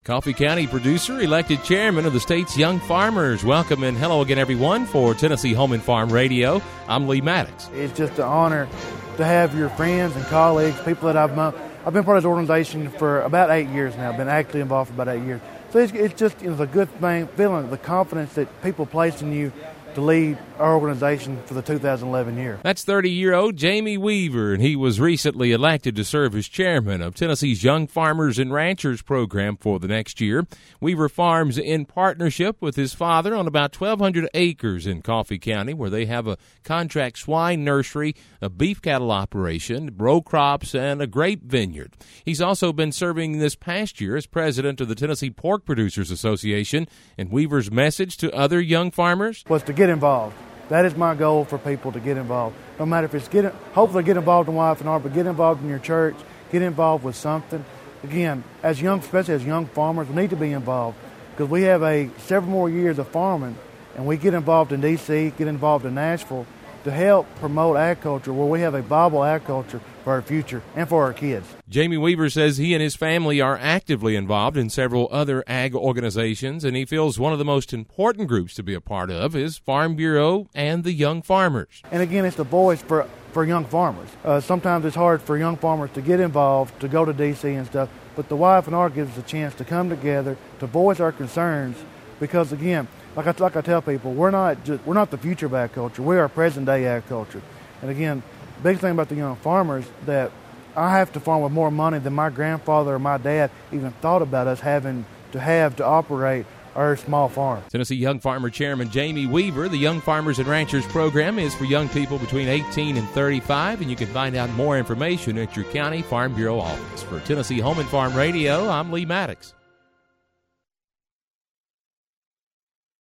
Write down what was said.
Coffee County producer, elected chairman of the state's Young Farmers. Welcome and hello again, everyone, for Tennessee Home and Farm Radio. I'm Lee Maddox. It's just an honor to have your friends and colleagues, people that I've been part of this organization for about 8 years now. I've been actively involved for about 8 years. So it's just a good thing, feeling the confidence that people place in you to lead our organization for the 2011 year. That's 30-year-old Jamie Weaver, and he was recently elected to serve as chairman of Tennessee's Young Farmers and Ranchers program for the next year. Weaver farms in partnership with his father on about 1,200 acres in Coffee County, where they have a contract swine nursery, a beef cattle operation, row crops, and a grape vineyard. He's also been serving this past year as president of the Tennessee Pork Producers Association, and Weaver's message to other young farmers was to get involved. That is my goal for people, to get involved. No matter if it's hopefully get involved in Y&R, but get involved in your church, get involved with something. Again, especially as young farmers, we need to be involved because we have several more years of farming, and we get involved in D.C., get involved in Nashville to help promote agriculture, where we have a viable agriculture for our future and for our kids. Jamie Weaver says he and his family are actively involved in several other ag organizations, and he feels one of the most important groups to be a part of is Farm Bureau and the Young Farmers. And again, it's the voice for young farmers. Sometimes it's hard for young farmers to get involved, to go to D.C. and stuff, but the Y&R gives us a chance to come together, to voice our concerns, because again, like I tell people, we're not the future of agriculture. We are present-day agriculture. And again, the big thing about the young farmers that I have to farm with more money than my grandfather or my dad even thought about us having to operate our small farm. Tennessee Young Farmer Chairman Jamie Weaver. The Young Farmers and Ranchers program is for young people between 18 and 35, and you can find out more information at your county Farm Bureau office. For Tennessee Home and Farm Radio, I'm Lee Maddox.